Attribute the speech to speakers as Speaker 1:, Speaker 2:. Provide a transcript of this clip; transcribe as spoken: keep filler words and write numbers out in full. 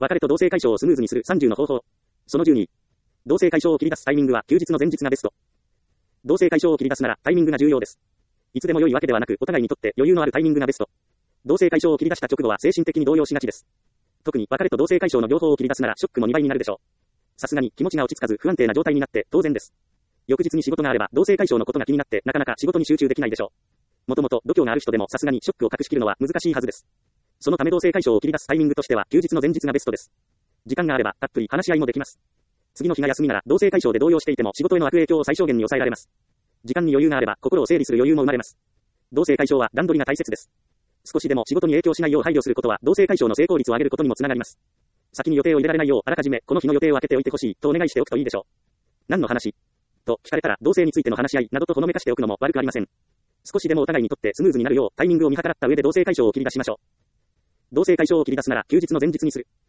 Speaker 1: 別れと同棲解消をスムーズにするさんじゅうの方法。そのじゅうに。同棲解消を切り出すタイミングは休日の前日がベスト。同棲解消を切り出すならタイミングが重要です。いつでも良いわけではなく、お互いにとって余裕のあるタイミングがベスト。同棲解消を切り出した直後は精神的に動揺しがちです。特に別れと同棲解消の両方を切り出すならショックもにばいになるでしょう。さすがに気持ちが落ち着かず不安定な状態になって当然です。翌日に仕事があれば同棲解消のことが気になってなかなか仕事に集中できないでしょう。もともと度胸がある人でもさすがにショックを隠しきるのは難しいはずです。そのため同棲解消を切り出すタイミングとしては休日の前日がベストです。時間があればたっぷり話し合いもできます。次の日が休みなら同棲解消で動揺していても仕事への悪影響を最小限に抑えられます。時間に余裕があれば心を整理する余裕も生まれます。同棲解消は段取りが大切です。少しでも仕事に影響しないよう配慮することは同棲解消の成功率を上げることにもつながります。先に予定を入れられないようあらかじめこの日の予定を空けておいてほしいとお願いしておくといいでしょう。何の話と聞かれたら同棲についての話し合いなどとほのめかしておくのも悪くありません。少しでもお互いにとってスムーズになるようタイミングを見計らった上で同棲解消を切り出しましょう。同棲解消を切り出すなら休日の前日にする。